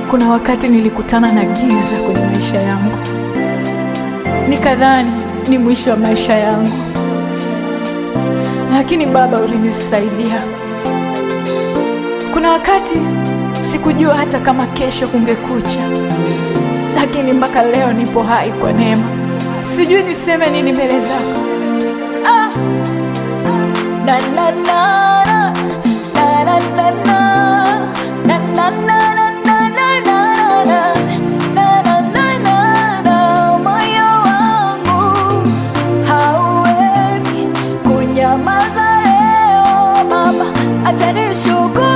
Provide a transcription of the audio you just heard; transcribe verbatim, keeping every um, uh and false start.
Kuna wakati nilikutana na giza kwenye maisha yangu, nikadhani ni mwisho wa maisha yangu, lakini Baba ulinisaidia. Kuna wakati sikujua hata kama kesho kungekucha, lakini mpaka leo nipo hai kwa neema. Sijui niseme nini mbele zako. Ah! Na na na na na na na na na acha nishukuru.